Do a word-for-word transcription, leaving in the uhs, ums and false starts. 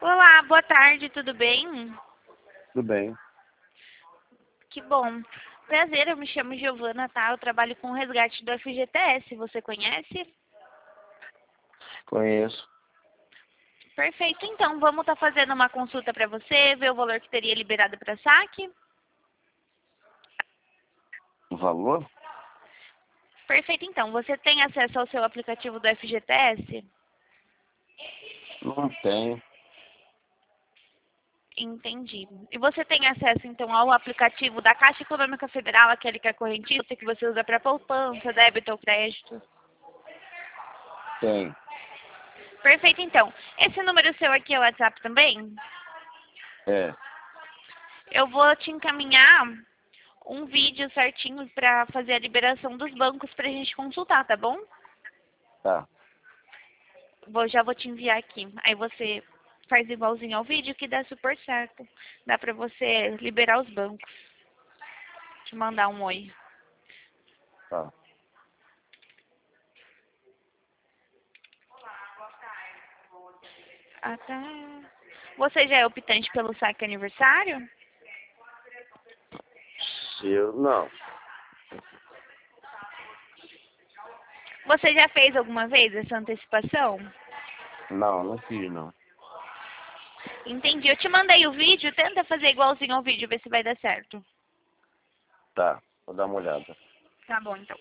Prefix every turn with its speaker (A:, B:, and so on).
A: Olá, boa tarde, tudo bem?
B: Tudo bem.
A: Que bom. Prazer, eu me chamo Giovana, tá? Eu trabalho com o resgate do F G T S, você conhece?
B: Conheço.
A: Perfeito, então vamos estar fazendo uma consulta para você, ver o valor que teria liberado para saque.
B: O valor?
A: Perfeito, então. Você tem acesso ao seu aplicativo do F G T S?
B: Não tenho.
A: Entendi. E você tem acesso, então, ao aplicativo da Caixa Econômica Federal, aquele que é correntista, que você usa para poupança, débito ou crédito?
B: Tenho.
A: Perfeito, então. Esse número seu aqui é o WhatsApp também?
B: É.
A: Eu vou te encaminhar um vídeo certinho para fazer a liberação dos bancos para a gente consultar, tá bom?
B: Tá.
A: Vou, já vou te enviar aqui. Aí você faz igualzinho ao vídeo que dá super certo. Dá para você liberar os bancos. Te mandar um oi.
B: Tá.
A: Ah, tá. Você já é optante pelo saque aniversário?
B: Se eu... Não.
A: Você já fez alguma vez essa antecipação?
B: Não, não fiz, não.
A: Entendi. Eu te mandei o vídeo. Tenta fazer igualzinho ao vídeo, ver se vai dar certo.
B: Tá. Vou dar uma olhada.
A: Tá bom, então.